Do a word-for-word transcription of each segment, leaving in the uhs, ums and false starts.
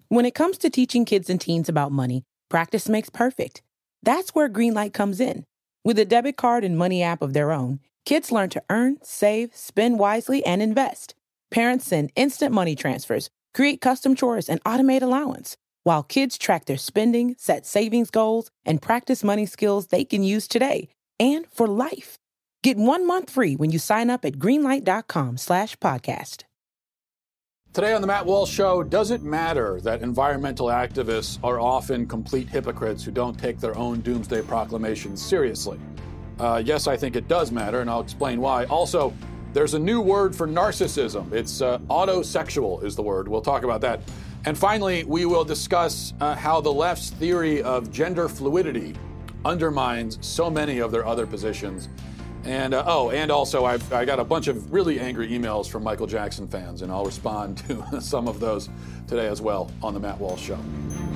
When it comes to teaching kids and teens about money, practice makes perfect. That's where Greenlight comes in. With a debit card and money app of their own, kids learn to earn, save, spend wisely, and invest. Parents send instant money transfers, create custom chores, and automate allowance, while kids track their spending, set savings goals, and practice money skills they can use today and for life. Get one month free when you sign up at greenlight.com slash podcast. Today on the Matt Walsh Show, does it matter that environmental activists are often complete hypocrites who don't take their own doomsday proclamations seriously? Uh, yes, I think it does matter, and I'll explain why. Also, there's a new word for narcissism. It's uh, autosexual is the word. We'll talk about that. And finally, we will discuss uh, how the left's theory of gender fluidity undermines so many of their other positions. And, uh, oh, and also I've, I got a bunch of really angry emails from Michael Jackson fans, and I'll respond to some of those today as well on the Matt Walsh Show.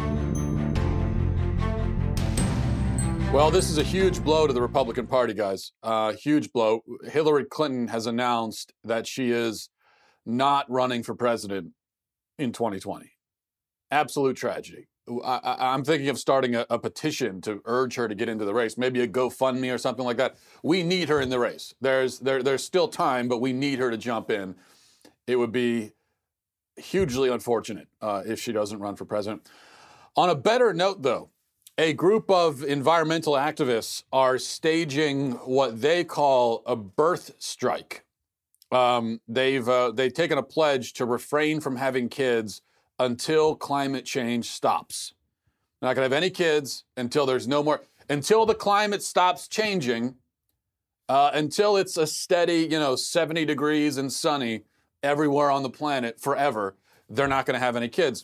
Well, this is a huge blow to the Republican Party, guys. Uh, huge blow. Hillary Clinton has announced that she is not running for president in twenty twenty. Absolute tragedy. I, I'm thinking of starting a, a petition to urge her to get into the race, maybe a GoFundMe or something like that. We need her in the race. There's there, there's still time, but we need her to jump in. It would be hugely unfortunate uh, if she doesn't run for president. On a better note, though, a group of environmental activists are staging what they call a birth strike. Um, they've uh, they've taken a pledge to refrain from having kids until climate change stops. They're not going to have any kids until there's no more, until the climate stops changing, uh, until it's a steady, you know, seventy degrees and sunny everywhere on the planet forever. They're not going to have any kids.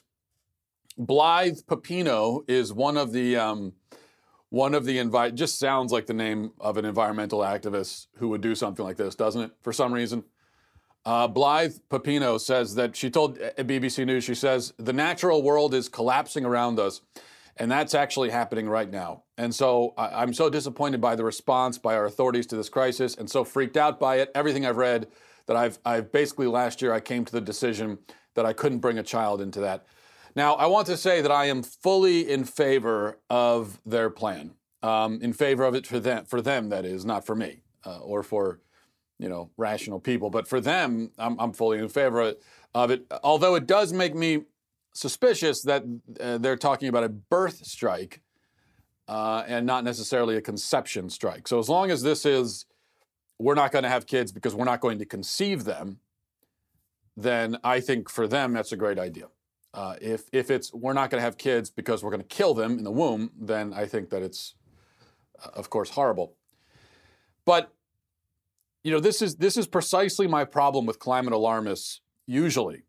Blythe Pepino is one of the, um, one of the invite, just sounds like the name of an environmental activist who would do something like this, doesn't it? For some reason. Uh, Blythe Pepino says that she told B B C News, she says, the natural world is collapsing around us, and that's actually happening right now. And so I, I'm so disappointed by the response by our authorities to this crisis and so freaked out by it, everything I've read, that I've, I've basically last year I came to the decision that I couldn't bring a child into that. Now, I want to say that I am fully in favor of their plan, um, in favor of it for them, for them, that is, not for me uh, or for you know, rational people. But for them, I'm, I'm fully in favor of it, although it does make me suspicious that uh, they're talking about a birth strike uh, and not necessarily a conception strike. So as long as this is, we're not going to have kids because we're not going to conceive them, then I think for them, that's a great idea. Uh, if, if it's, we're not going to have kids because we're going to kill them in the womb, then I think that it's, uh, of course, horrible. But You know, this is this is precisely my problem with climate alarmists, usually,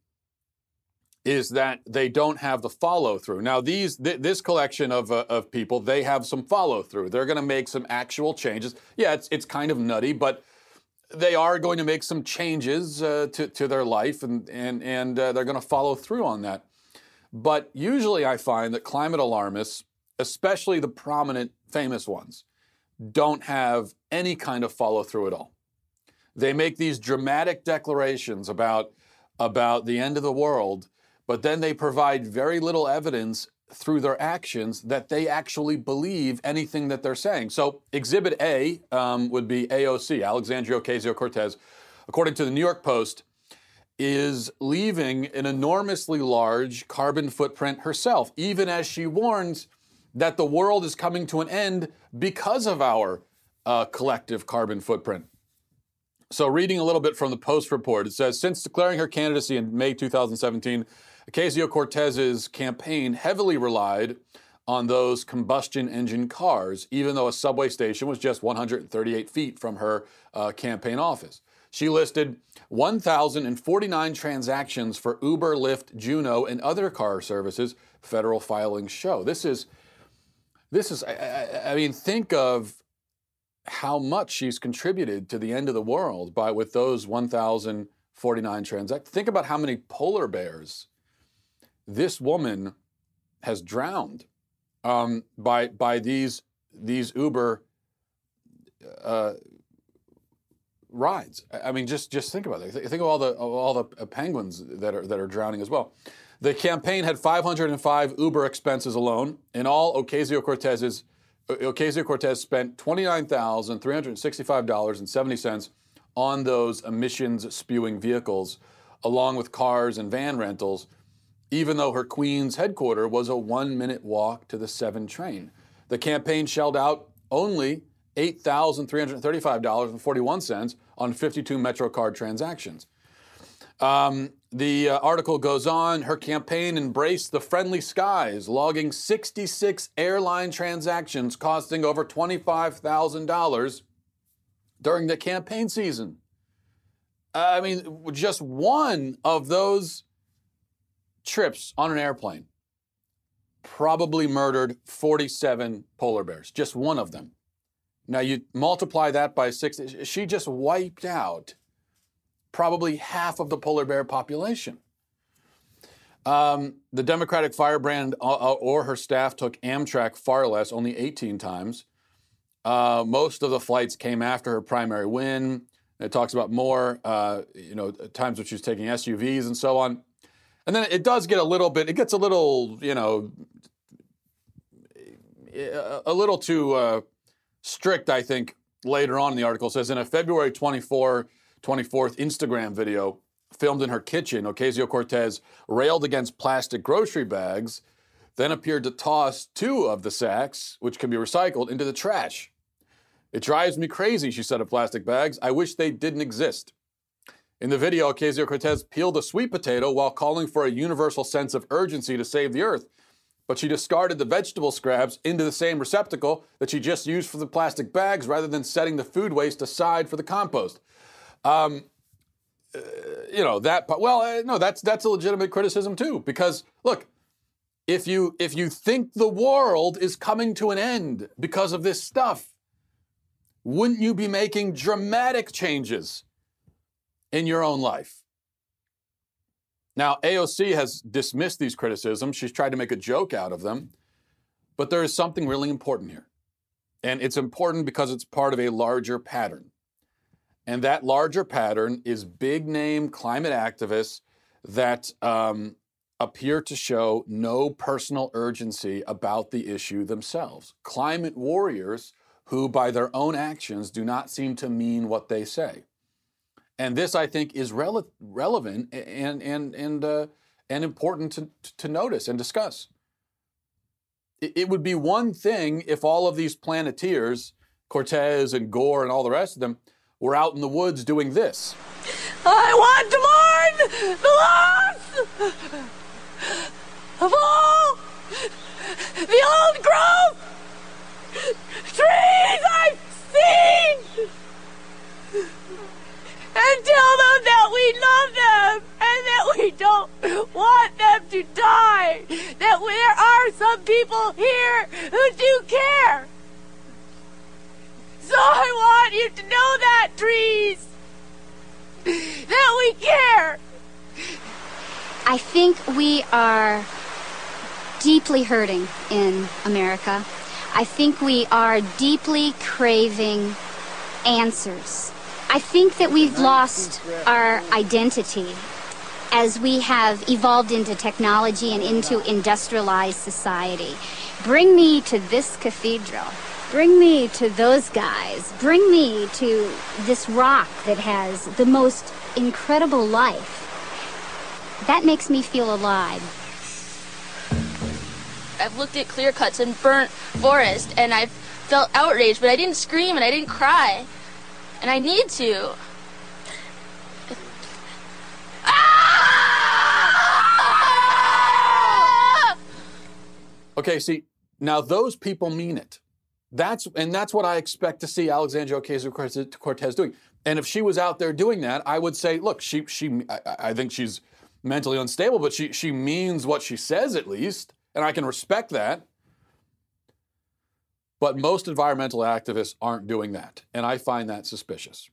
is that they don't have the follow-through. Now, these th- this collection of, uh, of people, they have some follow-through. They're going to make some actual changes. Yeah, it's it's kind of nutty, but they are going to make some changes uh, to, to their life, and, and, and uh, they're going to follow through on that. But usually I find that climate alarmists, especially the prominent, famous ones, don't have any kind of follow-through at all. They make these dramatic declarations about, about the end of the world, but then they provide very little evidence through their actions that they actually believe anything that they're saying. So Exhibit A um, would be A O C, Alexandria Ocasio-Cortez, according to the New York Post, is leaving an enormously large carbon footprint herself, even as she warns that the world is coming to an end because of our uh, collective carbon footprint. So reading a little bit from the Post report, it says, since declaring her candidacy in May two thousand seventeen, Ocasio-Cortez's campaign heavily relied on those combustion engine cars, even though a subway station was just one hundred thirty-eight feet from her uh, campaign office. She listed one thousand forty-nine transactions for Uber, Lyft, Juno, and other car services, federal filings show. This is, this is, I, I, I mean, think of how much she's contributed to the end of the world by with those one thousand forty-nine transactions. Think about how many polar bears this woman has drowned um, by by these these Uber uh, rides. I mean, just just think about it. Think of all the all the penguins that are that are drowning as well. The campaign had five hundred five Uber expenses alone. In all, Ocasio-Cortez's, Ocasio-Cortez spent twenty-nine thousand three hundred sixty-five dollars and seventy cents on those emissions-spewing vehicles, along with cars and van rentals, even though her Queens headquarters was a one-minute walk to the seven train. The campaign shelled out only eight thousand three hundred thirty-five dollars and forty-one cents on fifty-two MetroCard transactions. Um, the uh, article goes on, her campaign embraced the friendly skies, logging sixty-six airline transactions costing over twenty-five thousand dollars during the campaign season. I mean, just one of those trips on an airplane probably murdered forty-seven polar bears, just one of them. Now you multiply that by six, she just wiped out probably half of the polar bear population. Um, the Democratic firebrand uh, or her staff took Amtrak far less, only eighteen times. Uh, most of the flights came after her primary win. It talks about more, uh, you know, times when she was taking S U Vs and so on. And then it does get a little bit, it gets a little, you know, a little too uh, strict, I think, later on in the article. It says, in a February twenty-fourth, twenty-fourth Instagram video filmed in her kitchen, Ocasio-Cortez railed against plastic grocery bags, then appeared to toss two of the sacks, which can be recycled, into the trash. It drives me crazy, she said of plastic bags. I wish they didn't exist. In the video, Ocasio-Cortez peeled a sweet potato while calling for a universal sense of urgency to save the earth. But she discarded the vegetable scraps into the same receptacle that she just used for the plastic bags rather than setting the food waste aside for the compost. Um, uh, you know, that, well, uh, no, that's that's a legitimate criticism too, because look, if you if you think the world is coming to an end because of this stuff, wouldn't you be making dramatic changes in your own life? Now, A O C has dismissed these criticisms. She's tried to make a joke out of them. But there is something really important here. And it's important because it's part of a larger pattern. And that larger pattern is big-name climate activists that um, appear to show no personal urgency about the issue themselves. Climate warriors who, by their own actions, do not seem to mean what they say. And this, I think, is rele- relevant and and and uh, and important to, to notice and discuss. It, it would be one thing if all of these Planeteers, Cortez and Gore and all the rest of them, were out in the woods doing this. I want to mourn the loss of all the old growth trees I've seen, and tell them that we love them and that we don't want them to die, that there are some people here who do care. So I want you to know that, trees, that we care. I think we are deeply hurting in America. I think we are deeply craving answers. I think that we've lost our identity as we have evolved into technology and into industrialized society. Bring me to this cathedral. Bring me to those guys. Bring me to this rock that has the most incredible life. That makes me feel alive. I've looked at clear cuts and burnt forest, and I've felt outraged, but I didn't scream and I didn't cry. And I need to. Okay, see, now those people mean it. That's and that's what I expect to see Alexandria Ocasio-Cortez doing. And if she was out there doing that, I would say, look, she she I, I think she's mentally unstable, but she she means what she says at least, and I can respect that. But most environmental activists aren't doing that, and I find that suspicious.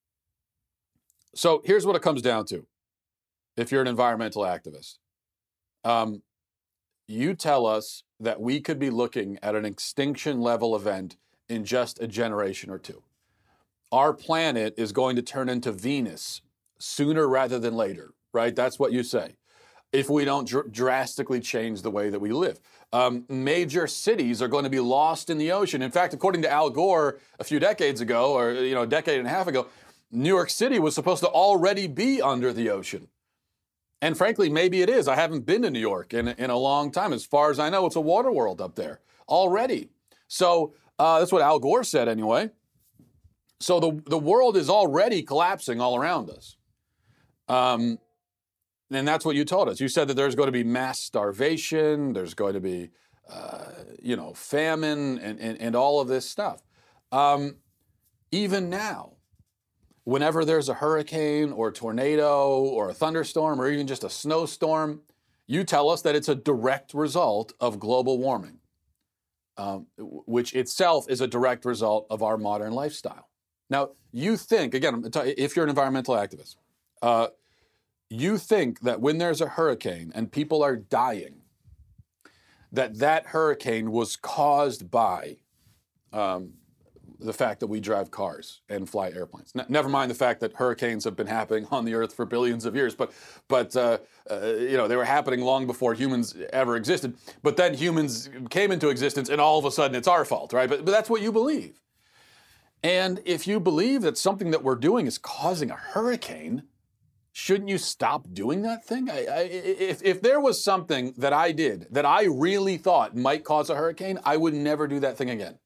So here's what it comes down to. If you're an environmental activist, um, you tell us that we could be looking at an extinction level event in just a generation or two. Our planet is going to turn into Venus sooner rather than later, right? That's what you say. if we don't dr- drastically change the way that we live. Um, major cities are going to be lost in the ocean. In fact, according to Al Gore a few decades ago, or you know, a decade and a half ago, New York City was supposed to already be under the ocean. And frankly, maybe it is. I haven't been to New York in, in a long time. As far as I know, it's a water world up there already. So uh, that's what Al Gore said anyway. So the, the world is already collapsing all around us. Um, and that's what you told us. You said that there's going to be mass starvation, there's going to be, uh, you know, famine and, and, and all of this stuff. Um, even now, whenever there's a hurricane or a tornado or a thunderstorm or even just a snowstorm, you tell us that it's a direct result of global warming, um, which itself is a direct result of our modern lifestyle. Now, you think, again, if you're an environmental activist, uh, you think that when there's a hurricane and people are dying, that that hurricane was caused by um, the fact that we drive cars and fly airplanes. N- never mind the fact that hurricanes have been happening on the earth for billions of years, but but uh, uh, you know, they were happening long before humans ever existed. But then humans came into existence, and all of a sudden it's our fault, right? But but that's what you believe. And if you believe that something that we're doing is causing a hurricane, shouldn't you stop doing that thing? I, I, if if there was something that I did that I really thought might cause a hurricane, I would never do that thing again.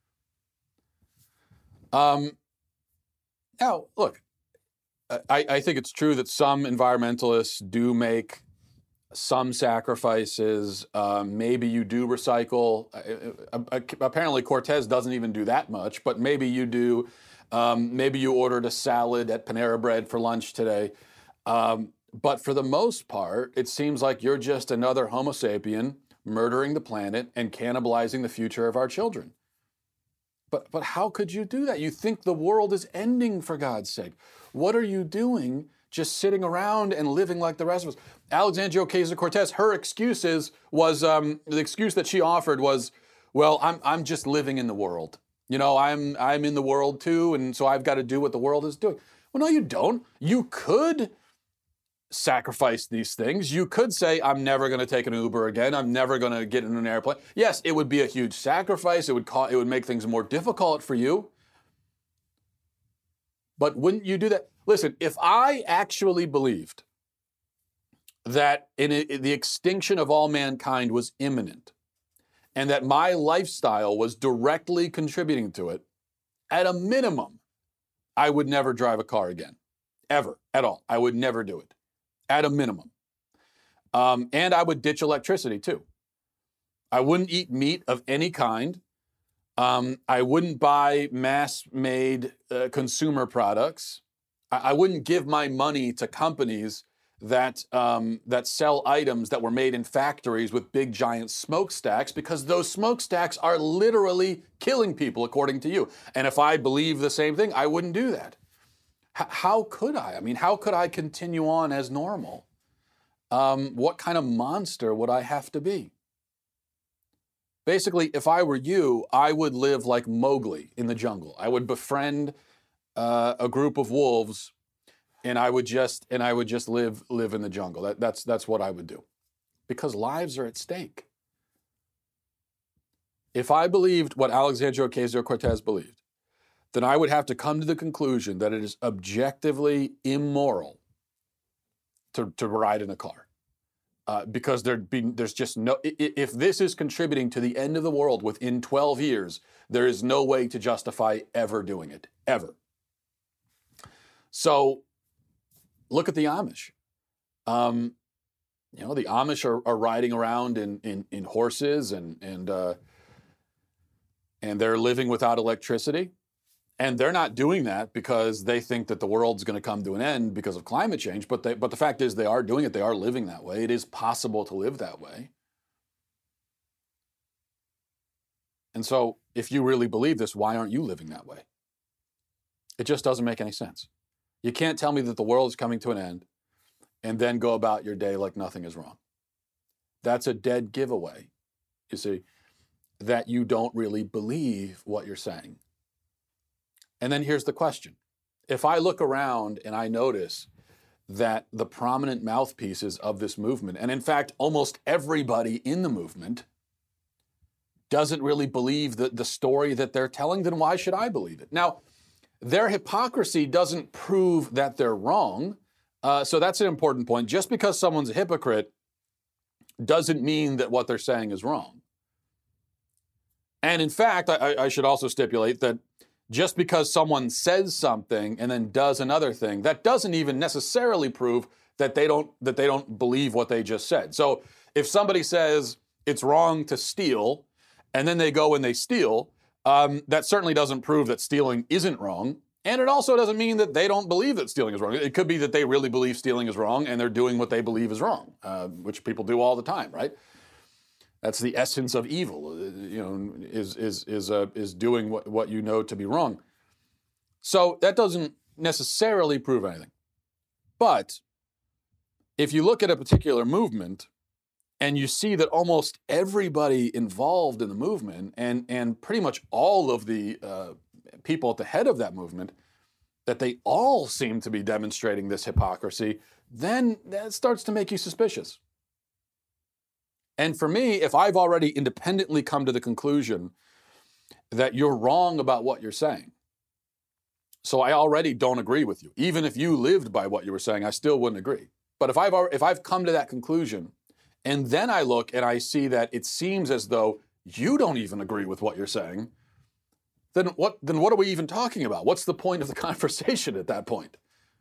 Um, now, look, I, I think it's true that some environmentalists do make some sacrifices. Um, maybe you do recycle. Uh, uh, apparently, Cortez doesn't even do that much, but maybe you do. Um, maybe you ordered a salad at Panera Bread for lunch today. Um, but for the most part, it seems like you're just another Homo sapien murdering the planet and cannibalizing the future of our children. But but how could you do that? You think the world is ending, for God's sake. What are you doing just sitting around and living like the rest of us? Alexandria Ocasio-Cortez, her excuse is, was, um, the excuse that she offered was, well, I'm I'm just living in the world. You know, I'm I'm in the world too, and so I've got to do what the world is doing. Well, no, you don't. You could sacrifice these things. You could say, I'm never going to take an Uber again. I'm never going to get in an airplane. Yes, it would be a huge sacrifice. It would cause, it would make things more difficult for you. But wouldn't you do that? Listen, if I actually believed that in, a, in the extinction of all mankind was imminent and that my lifestyle was directly contributing to it, at a minimum, I would never drive a car again. Ever, at all. I would never do it. At a minimum. Um, and I would ditch electricity too. I wouldn't eat meat of any kind. Um, I wouldn't buy mass-made uh, consumer products. I, I wouldn't give my money to companies that um, that sell items that were made in factories with big giant smokestacks, because those smokestacks are literally killing people, according to you. And if I believe the same thing, I wouldn't do that. How could I? I mean, how could I continue on as normal? Um, what kind of monster would I have to be? Basically, if I were you, I would live like Mowgli in the jungle. I would befriend uh, a group of wolves, and I would just and I would just live live in the jungle. That, that's that's what I would do, because lives are at stake. If I believed what Alexandria Ocasio-Cortez believed, then I would have to come to the conclusion that it is objectively immoral to, to ride in a car. Uh, because there'd be, there's just no, if this is contributing to the end of the world within twelve years, there is no way to justify ever doing it, ever. So look at the Amish. Um, you know, the Amish are, are riding around in, in, in horses and, and, uh, and they're living without electricity. And they're not doing that because they think that the world's going to come to an end because of climate change. But they, but the fact is they are doing it. They are living that way. It is possible to live that way. And so if you really believe this, why aren't you living that way? It just doesn't make any sense. You can't tell me that the world is coming to an end and then go about your day like nothing is wrong. That's a dead giveaway, you see, that you don't really believe what you're saying. And then here's the question. If I look around and I notice that the prominent mouthpieces of this movement, and in fact, almost everybody in the movement, doesn't really believe the, the story that they're telling, then why should I believe it? Now, their hypocrisy doesn't prove that they're wrong. Uh, so that's an important point. Just because someone's a hypocrite doesn't mean that what they're saying is wrong. And in fact, I, I should also stipulate that just because someone says something and then does another thing, that doesn't even necessarily prove that they don't that they don't believe what they just said. So if somebody says it's wrong to steal, and then they go and they steal, um, that certainly doesn't prove that stealing isn't wrong. And it also doesn't mean that they don't believe that stealing is wrong. It could be that they really believe stealing is wrong and they're doing what they believe is wrong, uh, which people do all the time, right? That's the essence of evil, you know, is is is uh, is doing what, what you know to be wrong. So that doesn't necessarily prove anything. But if you look at a particular movement and you see that almost everybody involved in the movement and, and pretty much all of the uh, people at the head of that movement, that they all seem to be demonstrating this hypocrisy, then that starts to make you suspicious. And for me, if I've already independently come to the conclusion that you're wrong about what you're saying, so I already don't agree with you. Even if you lived by what you were saying, I still wouldn't agree. But if I've if I've come to that conclusion, and then I look and I see that it seems as though you don't even agree with what you're saying, then what then what are we even talking about? What's the point of the conversation at that point?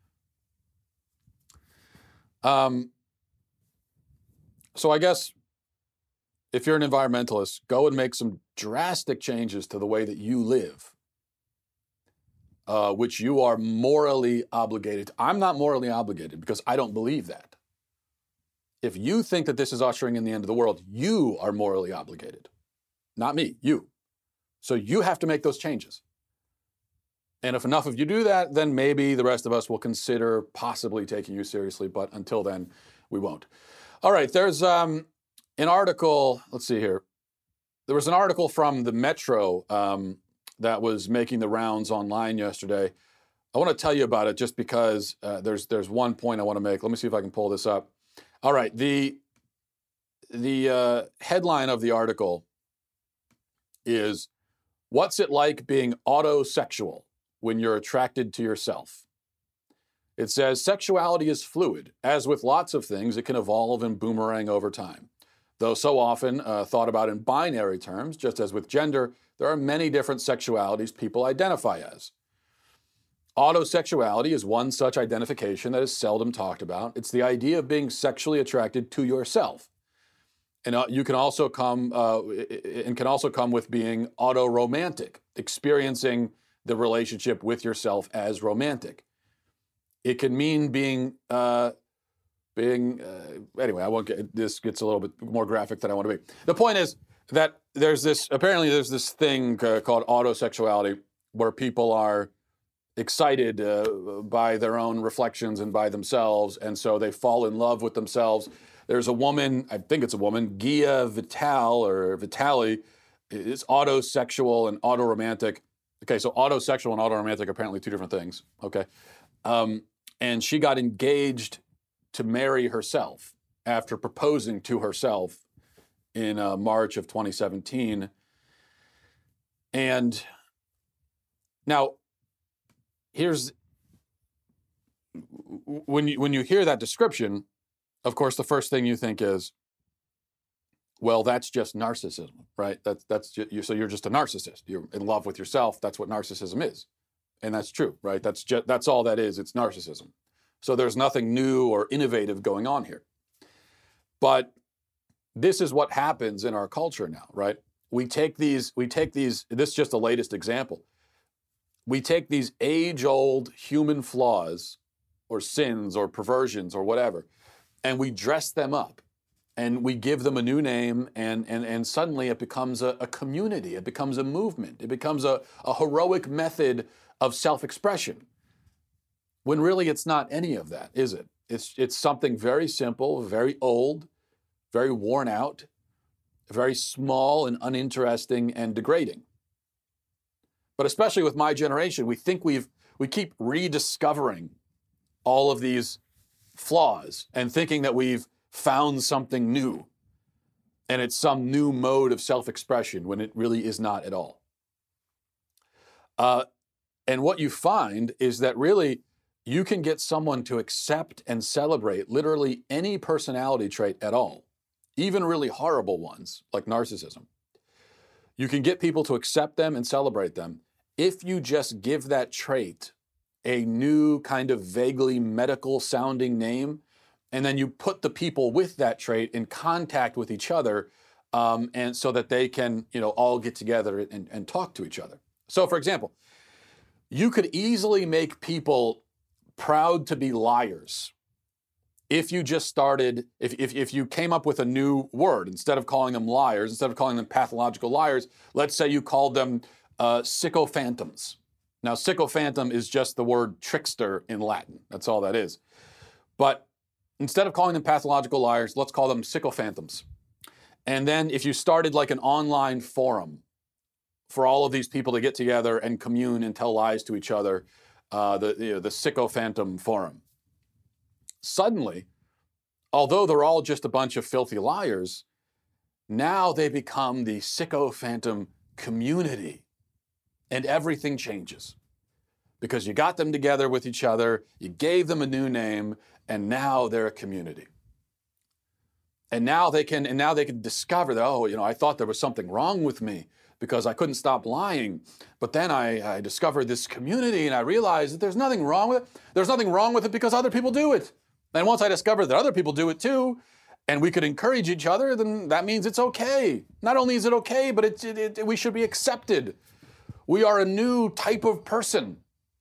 Um. So I guess if you're an environmentalist, go and make some drastic changes to the way that you live, uh, which you are morally obligated to. I'm not morally obligated because I don't believe that. If you think that this is ushering in the end of the world, you are morally obligated, not me, you. So you have to make those changes. And if enough of you do that, then maybe the rest of us will consider possibly taking you seriously. But until then, we won't. All right, there's um, an article, let's see here. There was an article from the Metro um, that was making the rounds online yesterday. I want to tell you about it just because uh, there's there's one point I want to make. Let me see if I can pull this up. All right, the, the uh, headline of the article is, "What's it like being autosexual when you're attracted to yourself?" It says, "Sexuality is fluid. As with lots of things, it can evolve and boomerang over time. Though so often uh, thought about in binary terms, just as with gender, there are many different sexualities people identify as. Autosexuality is one such identification that is seldom talked about. It's the idea of being sexually attracted to yourself. And uh, you can also come, uh, and can also come with being autoromantic, experiencing the relationship with yourself as romantic. It can mean being, uh, being, uh, anyway, I won't get, this gets a little bit more graphic than I want to be. The point is that there's this, apparently there's this thing uh, called autosexuality where people are excited uh, by their own reflections and by themselves, and so they fall in love with themselves. There's a woman, I think it's a woman, Gia Vital or Vitali, is autosexual and autoromantic. Okay, so autosexual and autoromantic are apparently two different things. Okay. Um, and she got engaged to marry herself after proposing to herself in uh, March of twenty seventeen. And now, here's, when you, when you hear that description, of course, the first thing you think is, well, that's just narcissism, right? That's, that's just, you, so you're just a narcissist. You're in love with yourself. That's what narcissism is. And that's true, right? That's just, that's all that is. It's narcissism. So there's nothing new or innovative going on here. But this is what happens in our culture now, right? We take these, we take these, this is just the latest example. We take these age-old human flaws or sins or perversions or whatever, and we dress them up and we give them a new name, and, and, and suddenly it becomes a, a community. It becomes a movement. It becomes a, a heroic method of self-expression, when really it's not any of that, is it? It's, it's something very simple, very old, very worn out, very small and uninteresting and degrading. But especially with my generation, we think we've, we keep rediscovering all of these flaws and thinking that we've found something new and it's some new mode of self-expression when it really is not at all. Uh, and what you find is that really you can get someone to accept and celebrate literally any personality trait at all, even really horrible ones like narcissism. You can get people to accept them and celebrate them if you just give that trait a new kind of vaguely medical sounding name, and then you put the people with that trait in contact with each other, um, and so that they can, you know, all get together and, and talk to each other. So, for example, you could easily make people proud to be liars if you just started, if, if, if you came up with a new word, instead of calling them liars, instead of calling them pathological liars, let's say you called them uh, sycophantums. Now, sycophantum is just the word trickster in Latin. That's all that is. But instead of calling them pathological liars, let's call them sycophantums. And then if you started like an online forum for all of these people to get together and commune and tell lies to each other, uh, the, you know, the sycophantum forum, suddenly, although they're all just a bunch of filthy liars, now they become the sycophantum community. And everything changes because you got them together with each other, you gave them a new name, and now they're a community. And now they can, and now they can discover that, oh, you know, I thought there was something wrong with me because I couldn't stop lying. But then I, I discovered this community and I realized that there's nothing wrong with it. There's nothing wrong with it because other people do it. And once I discovered that other people do it too, and we could encourage each other, then that means it's okay. Not only is it okay, but it, it, it, we should be accepted. We are a new type of person.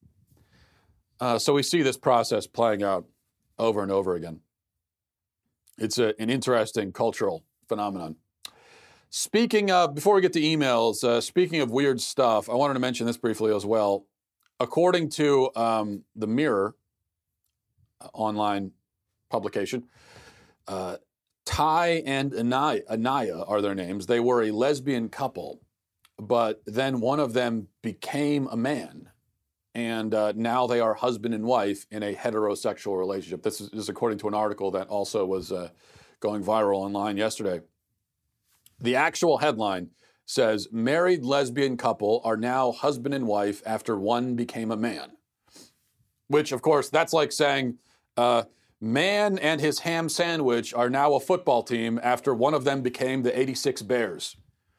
Uh, so we see this process playing out over and over again. It's a, an interesting cultural phenomenon. Speaking of, before we get to emails, uh, speaking of weird stuff, I wanted to mention this briefly as well. According to um, the Mirror uh, online publication, uh, Ty and Anaya, Anaya are their names. They were a lesbian couple, but then one of them became a man. And uh, now they are husband and wife in a heterosexual relationship. This is, this is according to an article that also was uh, going viral online yesterday. The actual headline says, married lesbian couple are now husband and wife after one became a man. Which, of course, that's like saying, uh, man and his ham sandwich are now a football team after one of them became the eighty-six Bears.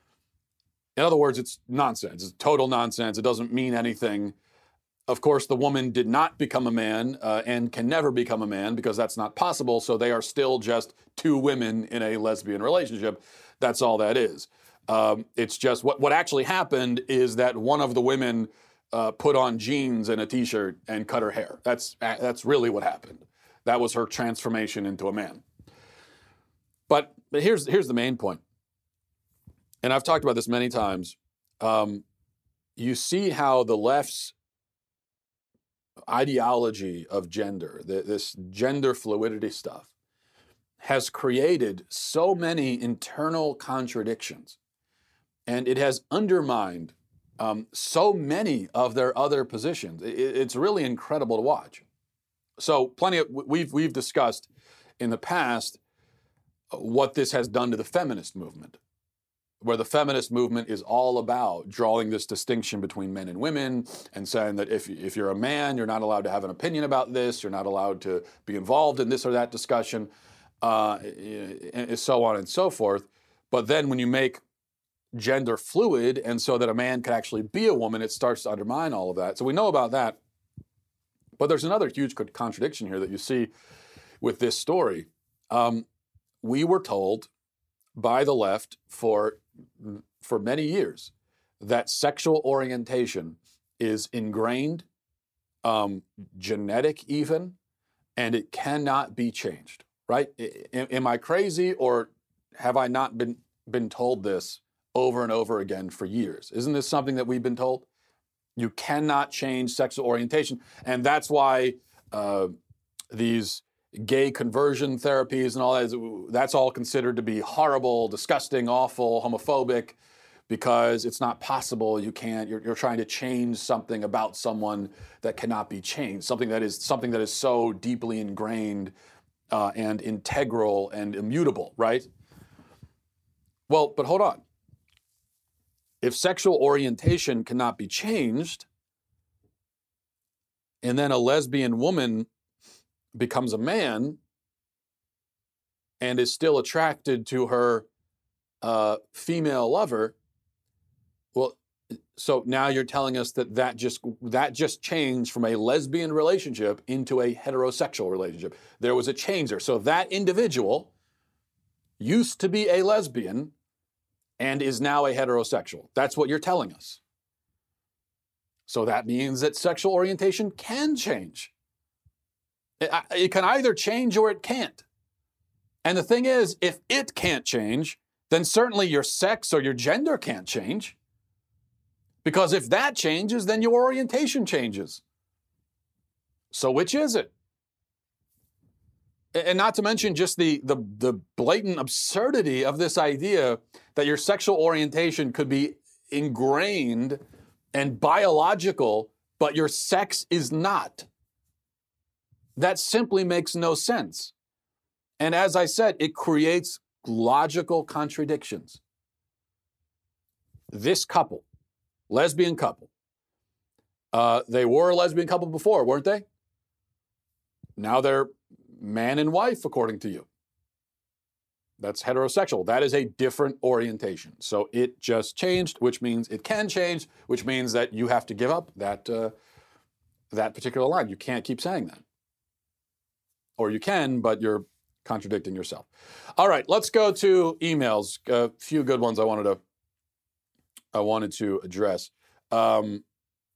In other words, it's nonsense. It's total nonsense. It doesn't mean anything. Of course, the woman did not become a man uh, and can never become a man because that's not possible. So they are still just two women in a lesbian relationship. That's all that is. Um, it's just what, what actually happened is that one of the women uh, put on jeans and a T-shirt and cut her hair. That's, that's really what happened. That was her transformation into a man. But, but here's, here's the main point. And I've talked about this many times. Um, you see how the left's ideology of gender, the, this gender fluidity stuff, has created so many internal contradictions, and it has undermined um, so many of their other positions. It, it's really incredible to watch. So, plenty of we've we've discussed in the past what this has done to the feminist movement, where the feminist movement is all about drawing this distinction between men and women and saying that if, if you're a man, you're not allowed to have an opinion about this, you're not allowed to be involved in this or that discussion, uh, and so on and so forth. But then when you make gender fluid and so that a man can actually be a woman, it starts to undermine all of that. So we know about that. But there's another huge contradiction here that you see with this story. Um, we were told by the left for for many years that sexual orientation is ingrained, um, genetic even, and it cannot be changed, right? I, am I crazy, or have I not been, been told this over and over again for years? Isn't this something that we've been told? You cannot change sexual orientation, and that's why uh, these gay conversion therapies and all that, that's all considered to be horrible, disgusting, awful, homophobic, because it's not possible. You can't, you're, you're trying to change something about someone that cannot be changed, something that is something that is so deeply ingrained uh, and integral and immutable, right? Well, but hold on. If sexual orientation cannot be changed, and then a lesbian woman becomes a man and is still attracted to her uh, female lover, well, so now you're telling us that that just, that just changed from a lesbian relationship into a heterosexual relationship. There was a change there. So that individual used to be a lesbian and is now a heterosexual. That's what you're telling us. So that means that sexual orientation can change. It, it can either change or it can't. And the thing is, if it can't change, then certainly your sex or your gender can't change. Because if that changes, then your orientation changes. So which is it? And not to mention just the, the, the blatant absurdity of this idea that your sexual orientation could be ingrained and biological, but your sex is not. That simply makes no sense. And as I said, it creates logical contradictions. This couple, lesbian couple, uh, they were a lesbian couple before, weren't they? Now they're man and wife, according to you. That's heterosexual. That is a different orientation. So it just changed, which means it can change, which means that you have to give up that, uh, that particular line. You can't keep saying that. Or you can, but you're contradicting yourself. All right, let's go to emails. A few good ones I wanted to, I wanted to address. Um,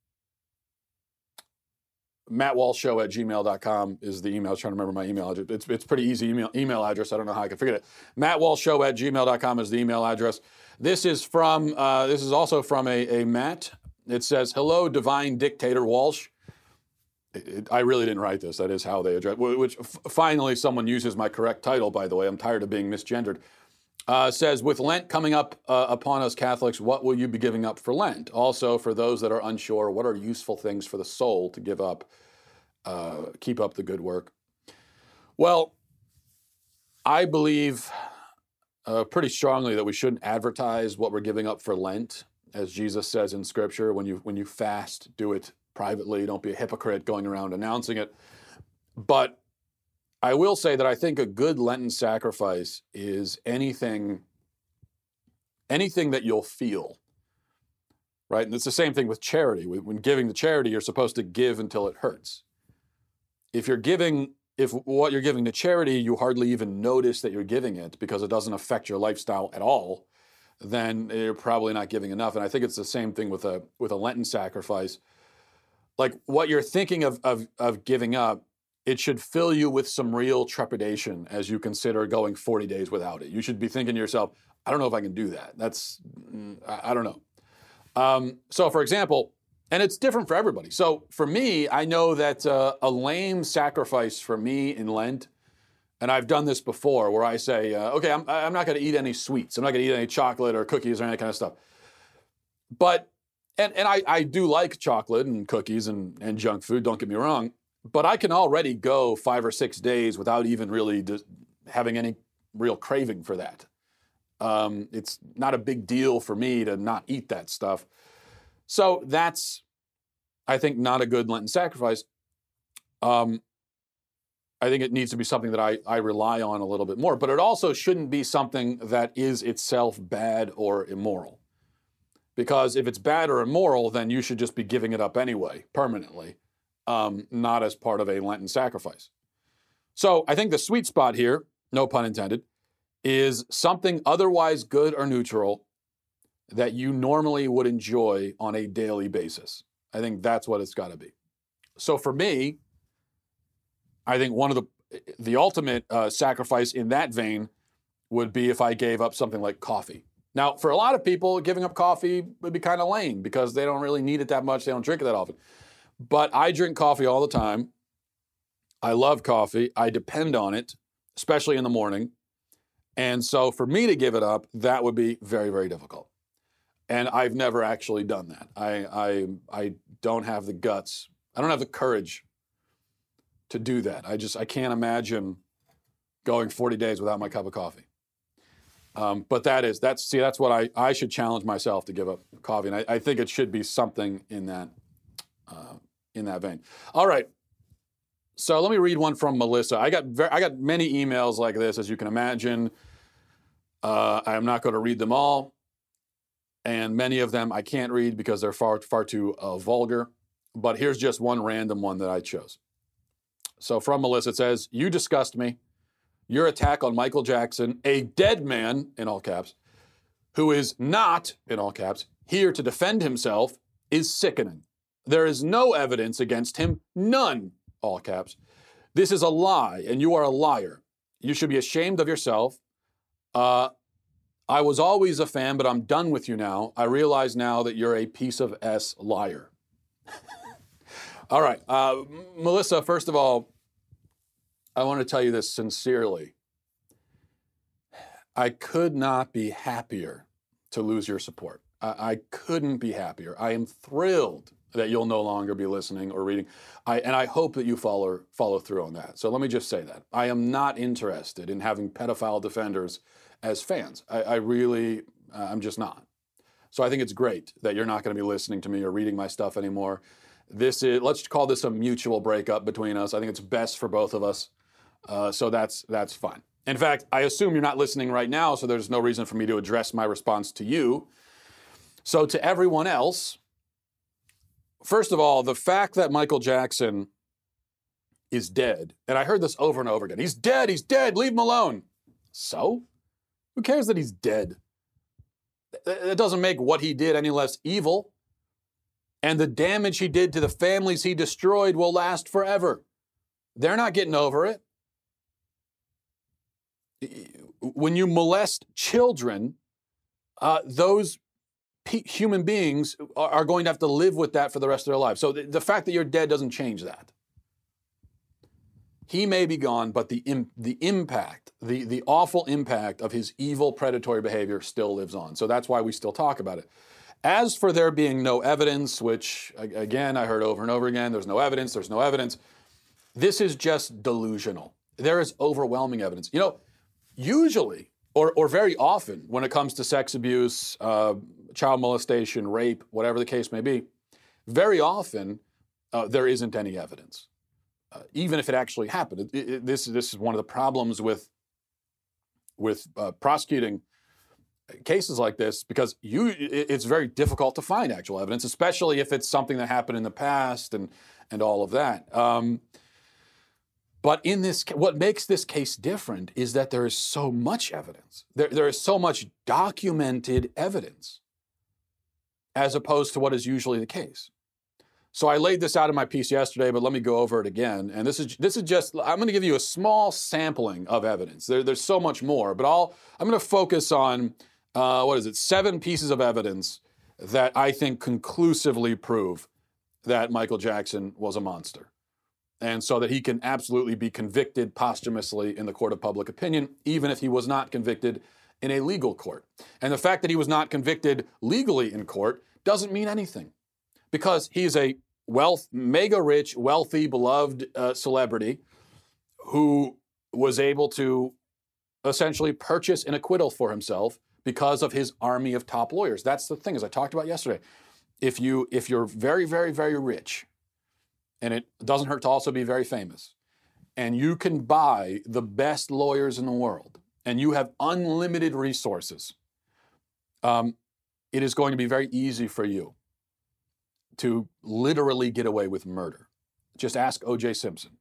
Matt Walsh Show at gmail dot com is the email. I was trying to remember my email address. It's, it's pretty easy email, email address. I don't know how I can figure it. Matt Walsh Show at gmail dot com is the email address. This is from, uh, this is also from a, a Matt. It says, hello, divine dictator Walsh. It, it, I really didn't write this. That is how they address, which f- finally someone uses my correct title, by the way. I'm tired of being misgendered. Uh, says, with Lent coming up uh, upon us Catholics, what will you be giving up for Lent? Also, for those that are unsure, what are useful things for the soul to give up? Uh, keep up the good work. Well, I believe uh, pretty strongly that we shouldn't advertise what we're giving up for Lent. As Jesus says in Scripture, when you when you fast, do it privately. Don't be a hypocrite going around announcing it. But I will say that I think a good Lenten sacrifice is anything, anything that you'll feel, right? And it's the same thing with charity. When giving to charity, you're supposed to give until it hurts. If you're giving, if what you're giving to charity, you hardly even notice that you're giving it because it doesn't affect your lifestyle at all, then you're probably not giving enough. And I think it's the same thing with a with a Lenten sacrifice. Like what you're thinking of of of giving up, it should fill you with some real trepidation as you consider going forty days without it. You should be thinking to yourself, I don't know if I can do that. That's, I, I don't know. Um, so for example, and it's different for everybody. So for me, I know that uh, a lame sacrifice for me in Lent, and I've done this before where I say, uh, okay, I'm, I'm not going to eat any sweets. I'm not going to eat any chocolate or cookies or any kind of stuff. But, and, and I, I do like chocolate and cookies and, and junk food, don't get me wrong. But I can already go five or six days without even really d- having any real craving for that. Um, it's not a big deal for me to not eat that stuff. So that's, I think, not a good Lenten sacrifice. Um, I think it needs to be something that I, I rely on a little bit more. But it also shouldn't be something that is itself bad or immoral. Because if it's bad or immoral, then you should just be giving it up anyway, permanently. Um, not as part of a Lenten sacrifice. So I think the sweet spot here, no pun intended, is something otherwise good or neutral that you normally would enjoy on a daily basis. I think that's what it's got to be. So for me, I think one of the the ultimate uh, sacrifice in that vein would be if I gave up something like coffee. Now, for a lot of people, giving up coffee would be kind of lame because they don't really need it that much. They don't drink it that often. But I drink coffee all the time. I love coffee. I depend on it, especially in the morning. And so for me to give it up, that would be very, very difficult. And I've never actually done that. I, I, I don't have the guts. I don't have the courage to do that. I just, I can't imagine going forty days without my cup of coffee. Um, but that is, that's, see, that's what I, I should challenge myself to give up coffee. And I, I think it should be something in that, uh, in that vein. All right. So let me read one from Melissa. I got, very, I got many emails like this, as you can imagine. Uh, I'm not going to read them all. And many of them I can't read because they're far, far too uh, vulgar. But here's just one random one that I chose. So from Melissa, it says, "You disgust me. Your attack on Michael Jackson, a dead man," in all caps, "who is not," in all caps, "here to defend himself, is sickening. There is no evidence against him, none," all caps. "This is a lie, and you are a liar. You should be ashamed of yourself. Uh, I was always a fan, but I'm done with you now. I realize now that you're a piece of S liar." All right, uh, Melissa, first of all, I want to tell you this sincerely. I could not be happier to lose your support. I, I couldn't be happier. I am thrilled that you'll no longer be listening or reading. I, and I hope that you follow, follow through on that. So let me just say that. I am not interested in having pedophile defenders as fans. I, I really, uh, I'm just not. So I think it's great that you're not going to be listening to me or reading my stuff anymore. This is, let's call this a mutual breakup between us. I think it's best for both of us. Uh, so that's that's fine. In fact, I assume you're not listening right now, so there's no reason for me to address my response to you. So to everyone else, first of all, the fact that Michael Jackson is dead, and I heard this over and over again, he's dead, he's dead, leave him alone. So? Who cares that he's dead? It doesn't make what he did any less evil. And the damage he did to the families he destroyed will last forever. They're not getting over it. When you molest children, uh, those pe- human beings are, are going to have to live with that for the rest of their lives. So the, the fact that you're dead doesn't change that. He may be gone, but the im- the impact, the, the awful impact of his evil predatory behavior still lives on. So that's why we still talk about it. As for there being no evidence, which, again, I heard over and over again, there's no evidence, there's no evidence. This is just delusional. There is overwhelming evidence. You know, usually, or, or very often, when it comes to sex abuse, uh, child molestation, rape, whatever the case may be, very often uh, there isn't any evidence, uh, even if it actually happened. It, it, this, this is one of the problems with, with uh, prosecuting cases like this, because you, it's very difficult to find actual evidence, especially if it's something that happened in the past and, and all of that. Um, but in this, what makes this case different is that there is so much evidence. There, there is so much documented evidence as opposed to what is usually the case. So I laid this out in my piece yesterday, but let me go over it again. And this is this is just, I'm going to give you a small sampling of evidence. There, there's so much more, but I'll, I'm going to focus on Uh, what is it, seven pieces of evidence that I think conclusively prove that Michael Jackson was a monster. And so that he can absolutely be convicted posthumously in the court of public opinion, even if he was not convicted in a legal court. And the fact that he was not convicted legally in court doesn't mean anything, because he is a wealth, mega rich, wealthy, beloved uh, celebrity who was able to essentially purchase an acquittal for himself because of his army of top lawyers. That's the thing, as I talked about yesterday. If you, if you're very, very, very rich, and it doesn't hurt to also be very famous, and you can buy the best lawyers in the world, and you have unlimited resources, um, it is going to be very easy for you to literally get away with murder. Just ask O J Simpson.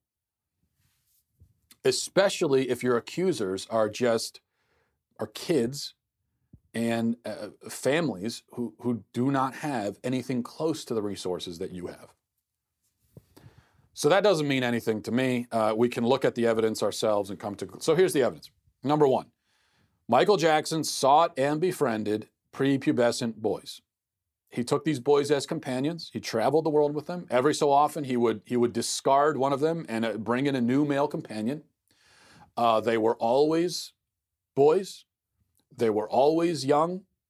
Especially if your accusers are just, are kids and uh, families who, who do not have anything close to the resources that you have. So that doesn't mean anything to me. Uh, we can look at the evidence ourselves and come to, so here's the evidence. Number one, Michael Jackson sought and befriended prepubescent boys. He took these boys as companions. He traveled the world with them. Every so often, he would, he would discard one of them and uh, bring in a new male companion. Uh, they were always boys. They were always young.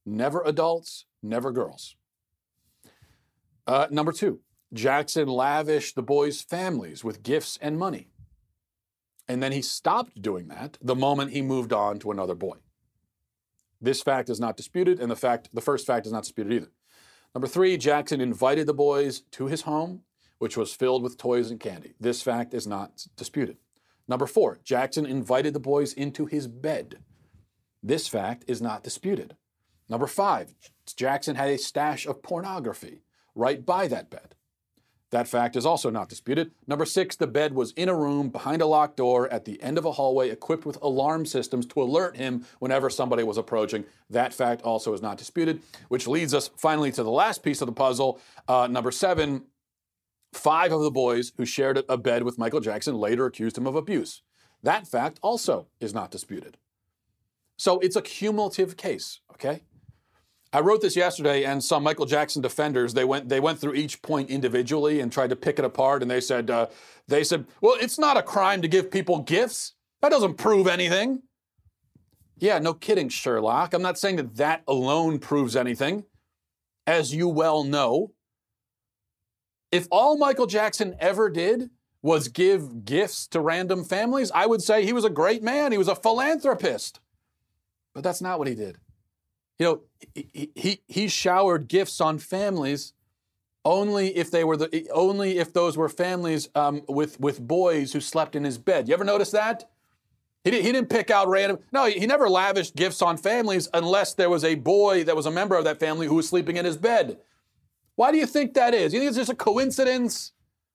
Never adults, never girls. Uh, number two, Jackson lavished the boys' families with gifts and money. And then he stopped doing that the moment he moved on to another boy. This fact is not disputed, and the fact, the first fact is not disputed either. Number three, Jackson invited the boys to his home, which was filled with toys and candy. This fact is not disputed. Number four, Jackson invited the boys into his bed. This fact is not disputed. Number five, Jackson had a stash of pornography right by that bed. That fact is also not disputed. Number six, the bed was in a room behind a locked door at the end of a hallway equipped with alarm systems to alert him whenever somebody was approaching. That fact also is not disputed, which leads us finally to the last piece of the puzzle. Uh, number seven, five of the boys who shared a bed with Michael Jackson later accused him of abuse. That fact also is not disputed. So it's a cumulative case, okay? I wrote this yesterday, and some Michael Jackson defenders, they went they went through each point individually and tried to pick it apart, and they said, uh, they said, well, it's not a crime to give people gifts. That doesn't prove anything. Yeah, no kidding, Sherlock. I'm not saying that that alone proves anything. As you well know, if all Michael Jackson ever did was give gifts to random families, I would say he was a great man. He was a philanthropist. But that's not what he did. You know, he, he he showered gifts on families only if they were the only if those were families um, with with boys who slept in his bed. You ever notice that? He didn't he didn't pick out random. No, he never lavished gifts on families unless there was a boy that was a member of that family who was sleeping in his bed. Why do you think that is? You think it's just a coincidence?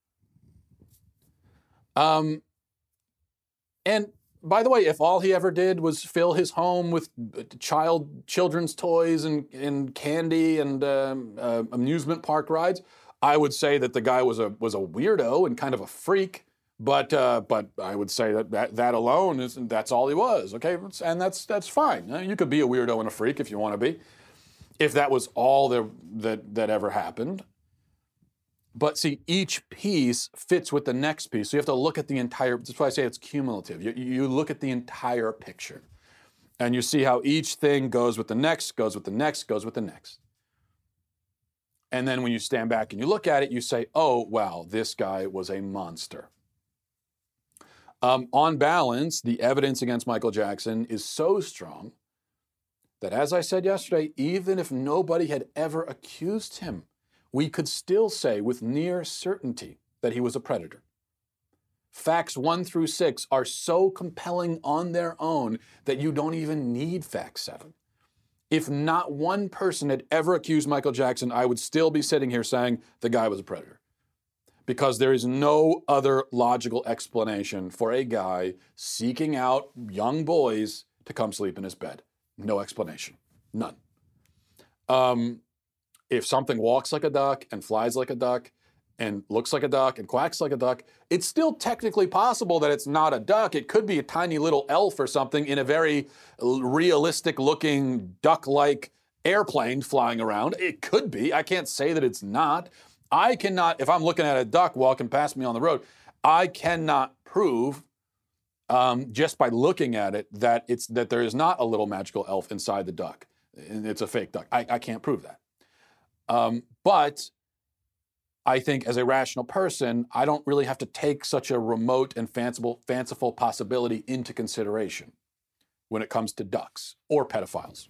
Um, and. By the way, if all he ever did was fill his home with child children's toys and, and candy and um, uh, amusement park rides, I would say that the guy was a was a weirdo and kind of a freak. But uh, but I would say that, that that alone is that's all he was. Okay, and that's that's fine. You could be a weirdo and a freak if you want to be, if that was all there, that that ever happened. But see, each piece fits with the next piece. So you have to look at the entire, that's why I say it's cumulative. You, you look at the entire picture. And you see how each thing goes with the next, goes with the next, goes with the next. And then when you stand back and you look at it, you say, oh, wow, this guy was a monster. Um, on balance, the evidence against Michael Jackson is so strong that, as I said yesterday, even if nobody had ever accused him, we could still say with near certainty that he was a predator. Facts one through six are so compelling on their own that you don't even need fact seven. If not one person had ever accused Michael Jackson, I would still be sitting here saying the guy was a predator. Because there is no other logical explanation for a guy seeking out young boys to come sleep in his bed. No explanation. None. Um... If something walks like a duck and flies like a duck and looks like a duck and quacks like a duck, it's still technically possible that it's not a duck. It could be a tiny little elf or something in a very realistic looking duck-like airplane flying around. It could be. I can't say that it's not. I cannot, if I'm looking at a duck walking past me on the road, I cannot prove um, just by looking at it that it's that there is not a little magical elf inside the duck. It's a fake duck. I, I can't prove that. Um, but I think as a rational person, I don't really have to take such a remote and fanciful, fanciful possibility into consideration when it comes to ducks or pedophiles.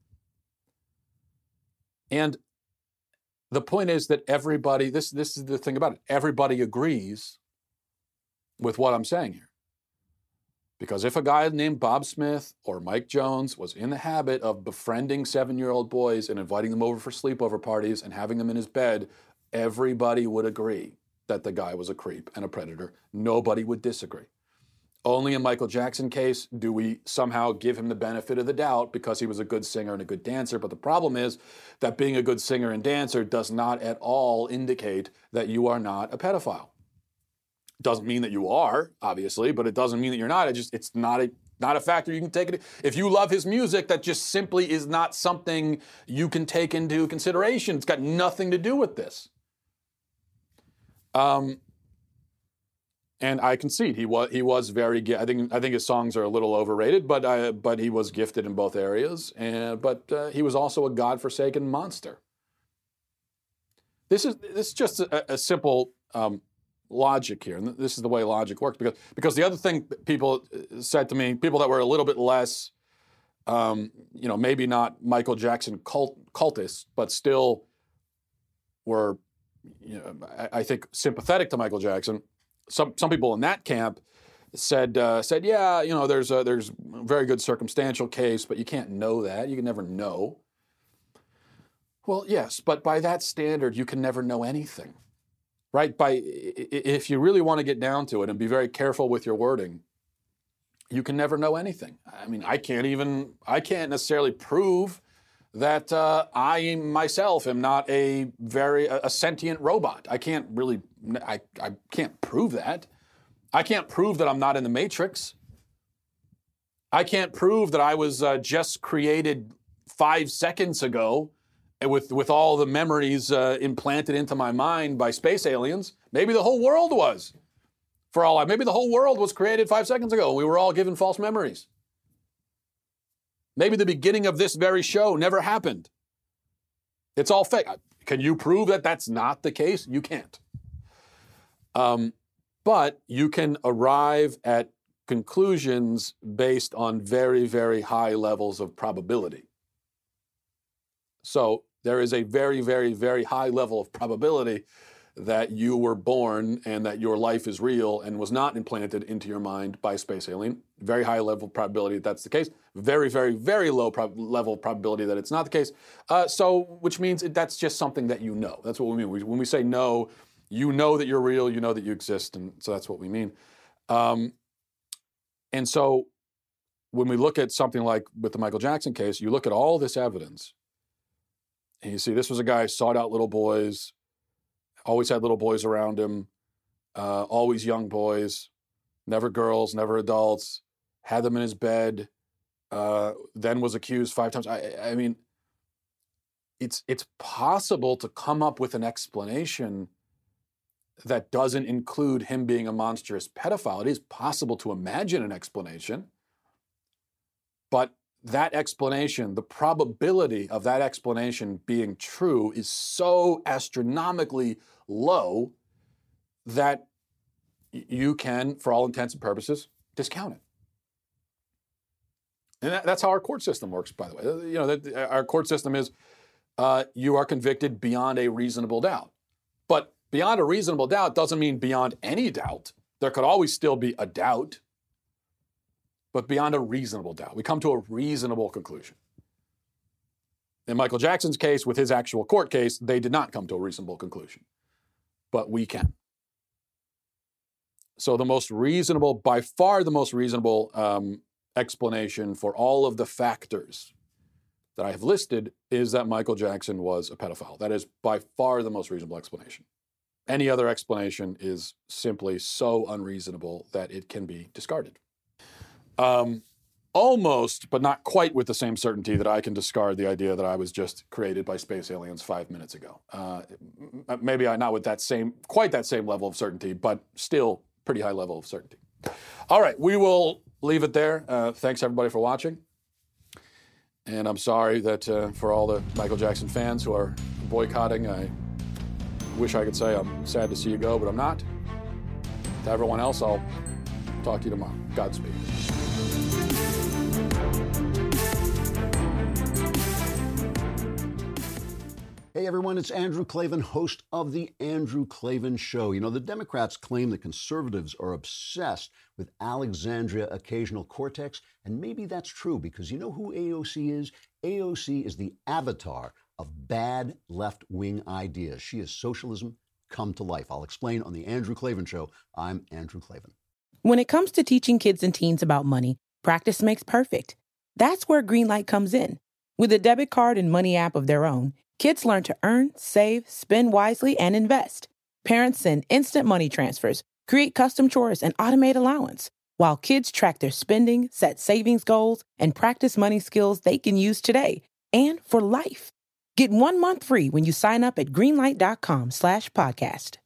And the point is that everybody, this, this is the thing about it, everybody agrees with what I'm saying here. Because if a guy named Bob Smith or Mike Jones was in the habit of befriending seven-year-old boys and inviting them over for sleepover parties and having them in his bed, everybody would agree that the guy was a creep and a predator. Nobody would disagree. Only in Michael Jackson's case do we somehow give him the benefit of the doubt because he was a good singer and a good dancer. But the problem is that being a good singer and dancer does not at all indicate that you are not a pedophile. Doesn't mean that you are, obviously, but it doesn't mean that you're not. It just, it's not a, not a factor you can take it. If you love his music, that just simply is not something you can take into consideration. It's got nothing to do with this. Um, and I concede he was he was very. I think I think his songs are a little overrated, but uh, but he was gifted in both areas. And but uh, he was also a godforsaken monster. This is this is just a, a simple um, logic here, and this is the way logic works. Because because the other thing people said to me, people that were a little bit less, um, you know, maybe not Michael Jackson cult, cultists, but still were, you know, I, I think sympathetic to Michael Jackson. Some some people in that camp said uh, said, yeah, you know, there's a there's a very good circumstantial case, but you can't know that. You can never know. Well, yes, but by that standard, you can never know anything, right? By if you really want to get down to it and be very careful with your wording, you can never know anything. I mean, I can't even I can't necessarily prove that uh, I myself am not a very a, a sentient robot. I can't really I I can't prove that. I can't prove that I'm not in the Matrix. I can't prove that I was uh, just created five seconds ago with with all the memories uh, implanted into my mind by space aliens. Maybe the whole world was. For all I, maybe the whole world was created five seconds ago. We were all given false memories. Maybe the beginning of this very show never happened. It's all fake. Can you prove that that's not the case? You can't. Um, but you can arrive at conclusions based on very, very high levels of probability. So there is a very, very, very high level of probability that you were born and that your life is real and was not implanted into your mind by a space alien. Very high level of probability that that's the case. Very, very, very low prob- level of probability that it's not the case. Uh, so, which means it, that's just something that you know. That's what we mean. We, when we say no, you know that you're real, you know that you exist, and so that's what we mean. Um, and so when we look at something like with the Michael Jackson case, you look at all this evidence, and you see this was a guy who sought out little boys, always had little boys around him, uh, always young boys, never girls, never adults, had them in his bed, uh, then was accused five times. I, I mean, it's it's possible to come up with an explanation that doesn't include him being a monstrous pedophile. It is possible to imagine an explanation, but that explanation, the probability of that explanation being true is so astronomically low that you can, for all intents and purposes, discount it. And that, that's how our court system works, by the way. You know, that our court system is uh, you are convicted beyond a reasonable doubt. But beyond a reasonable doubt doesn't mean beyond any doubt. There could always still be a doubt, but beyond a reasonable doubt. We come to a reasonable conclusion. In Michael Jackson's case, with his actual court case, they did not come to a reasonable conclusion, but we can. So the most reasonable, by far the most reasonable um, explanation for all of the factors that I have listed is that Michael Jackson was a pedophile. That is by far the most reasonable explanation. Any other explanation is simply so unreasonable that it can be discarded. Um, almost, but not quite with the same certainty that I can discard the idea that I was just created by space aliens five minutes ago. Uh, maybe I not with that same, quite that same level of certainty, but still pretty high level of certainty. All right, we will leave it there. Uh, thanks everybody for watching. And I'm sorry that uh, for all the Michael Jackson fans who are boycotting, I wish I could say I'm sad to see you go, but I'm not. To everyone else, I'll talk to you tomorrow. Godspeed. Hey everyone, it's Andrew Klavan, host of The Andrew Klavan Show. You know, the Democrats claim that conservatives are obsessed with Alexandria Occasional Cortex, and maybe that's true because you know who A O C is? A O C is the avatar of bad left-wing ideas. She is socialism come to life. I'll explain on The Andrew Klavan Show. I'm Andrew Klavan. When it comes to teaching kids and teens about money, practice makes perfect. That's where Greenlight comes in. With a debit card and money app of their own, kids learn to earn, save, spend wisely, and invest. Parents send instant money transfers, create custom chores, and automate allowance, while kids track their spending, set savings goals, and practice money skills they can use today and for life. Get one month free when you sign up at greenlight.com slash podcast.